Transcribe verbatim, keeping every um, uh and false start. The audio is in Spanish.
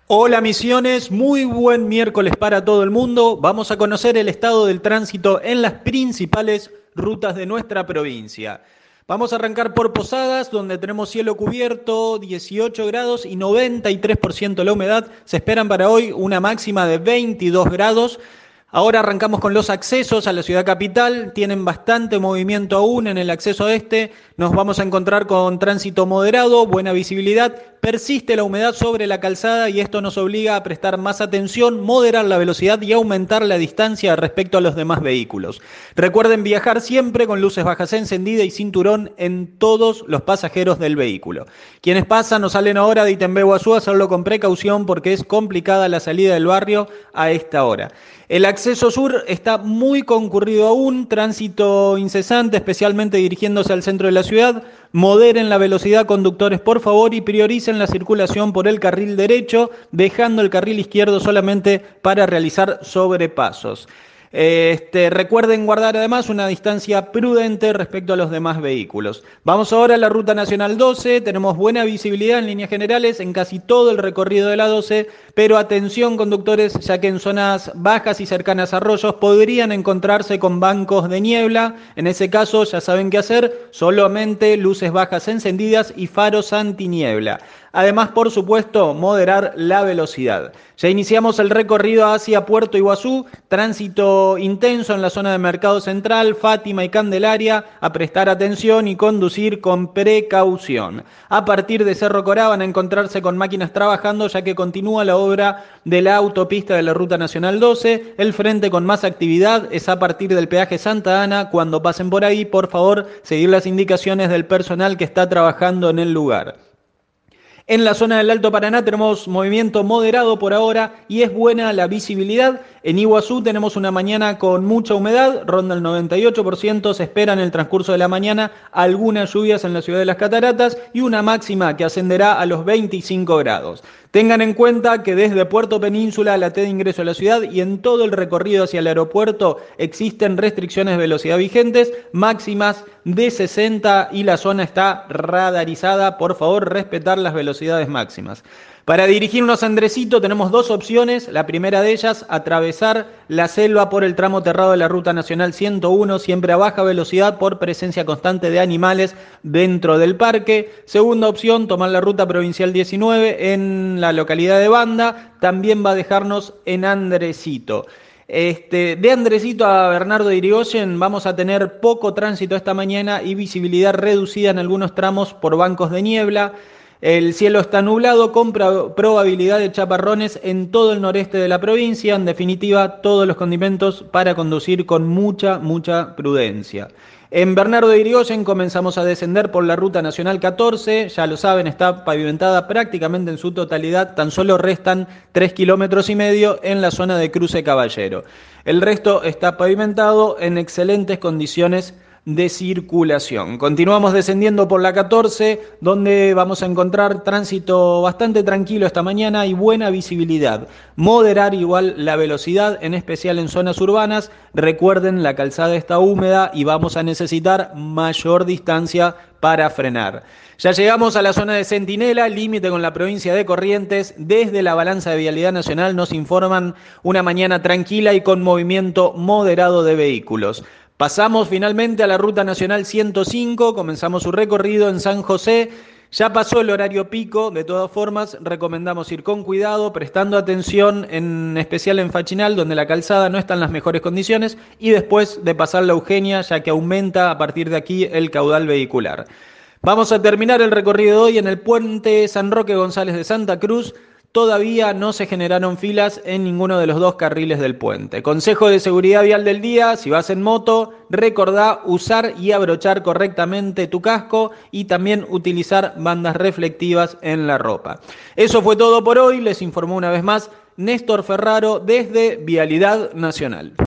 Hola Misiones, muy buen miércoles para todo el mundo. Vamos a conocer el estado del tránsito en las principales rutas de nuestra provincia. Vamos a arrancar por Posadas, donde tenemos cielo cubierto, dieciocho grados y noventa y tres por ciento la humedad. Se esperan para hoy una máxima de veintidós grados. Ahora arrancamos con los accesos a la ciudad capital, tienen bastante movimiento aún en el acceso este, nos vamos a encontrar con tránsito moderado, buena visibilidad, persiste la humedad sobre la calzada y esto nos obliga a prestar más atención, moderar la velocidad y aumentar la distancia respecto a los demás vehículos. Recuerden viajar siempre con luces bajas encendidas y cinturón en todos los pasajeros del vehículo. Quienes pasan o salen ahora de Itembé Guazú, hacerlo con precaución porque es complicada la salida del barrio a esta hora. El acceso sur está muy concurrido aún, tránsito incesante, especialmente dirigiéndose al centro de la ciudad. Moderen la velocidad, conductores, por favor, y prioricen la circulación por el carril derecho, dejando el carril izquierdo solamente para realizar sobrepasos. Este, recuerden guardar además una distancia prudente respecto a los demás vehículos. Vamos ahora a la Ruta Nacional doce, tenemos buena visibilidad en líneas generales en casi todo el recorrido de la doce, pero atención conductores, ya que en zonas bajas y cercanas a arroyos podrían encontrarse con bancos de niebla. En ese caso ya saben qué hacer, solamente luces bajas encendidas y faros antiniebla. Además, por supuesto, moderar la velocidad. Ya iniciamos el recorrido hacia Puerto Iguazú, tránsito intenso en la zona de Mercado Central, Fátima y Candelaria, a prestar atención y conducir con precaución. A partir de Cerro Corá van a encontrarse con máquinas trabajando, ya que continúa la obra de la autopista de la Ruta Nacional doce. El frente con más actividad es a partir del peaje Santa Ana. Cuando pasen por ahí, por favor, seguir las indicaciones del personal que está trabajando en el lugar. En la zona del Alto Paraná tenemos movimiento moderado por ahora y es buena la visibilidad. En Iguazú tenemos una mañana con mucha humedad, ronda el noventa y ocho por ciento, se espera en el transcurso de la mañana algunas lluvias en la ciudad de las Cataratas y una máxima que ascenderá a los veinticinco grados. Tengan en cuenta que desde Puerto Península, la T de ingreso a la ciudad y en todo el recorrido hacia el aeropuerto existen restricciones de velocidad vigentes, máximas de sesenta y la zona está radarizada. Por favor, respetar las velocidades máximas. Para dirigirnos a Andresito tenemos dos opciones. La primera de ellas, atravesar la selva por el tramo terrado de la Ruta Nacional ciento uno, siempre a baja velocidad por presencia constante de animales dentro del parque. Segunda opción, tomar la Ruta Provincial diecinueve en la localidad de Banda. También va a dejarnos en Andresito. Este, de Andresito a Bernardo de Irigoyen vamos a tener poco tránsito esta mañana y visibilidad reducida en algunos tramos por bancos de niebla. El cielo está nublado con probabilidad de chaparrones en todo el noreste de la provincia. En definitiva, todos los condimentos para conducir con mucha, mucha prudencia. En Bernardo de Irigoyen comenzamos a descender por la Ruta Nacional catorce, ya lo saben, está pavimentada prácticamente en su totalidad, tan solo restan tres kilómetros y medio en la zona de Cruce Caballero. El resto está pavimentado en excelentes condiciones de circulación. Continuamos descendiendo por la catorce, donde vamos a encontrar tránsito bastante tranquilo esta mañana y buena visibilidad. Moderar igual la velocidad, en especial en zonas urbanas. Recuerden, la calzada está húmeda y vamos a necesitar mayor distancia para frenar. Ya llegamos a la zona de Centinela, límite con la provincia de Corrientes. Desde la Balanza de Vialidad Nacional nos informan una mañana tranquila y con movimiento moderado de vehículos. Pasamos finalmente a la Ruta Nacional ciento cinco, comenzamos su recorrido en San José. Ya pasó el horario pico, de todas formas recomendamos ir con cuidado, prestando atención en especial en Fachinal, donde la calzada no está en las mejores condiciones, y después de pasar la Eugenia, ya que aumenta a partir de aquí el caudal vehicular. Vamos a terminar el recorrido de hoy en el puente San Roque González de Santa Cruz. Todavía no se generaron filas en ninguno de los dos carriles del puente. Consejo de seguridad vial del día: si vas en moto, recordá usar y abrochar correctamente tu casco y también utilizar bandas reflectivas en la ropa. Eso fue todo por hoy, les informó una vez más Néstor Ferraro desde Vialidad Nacional.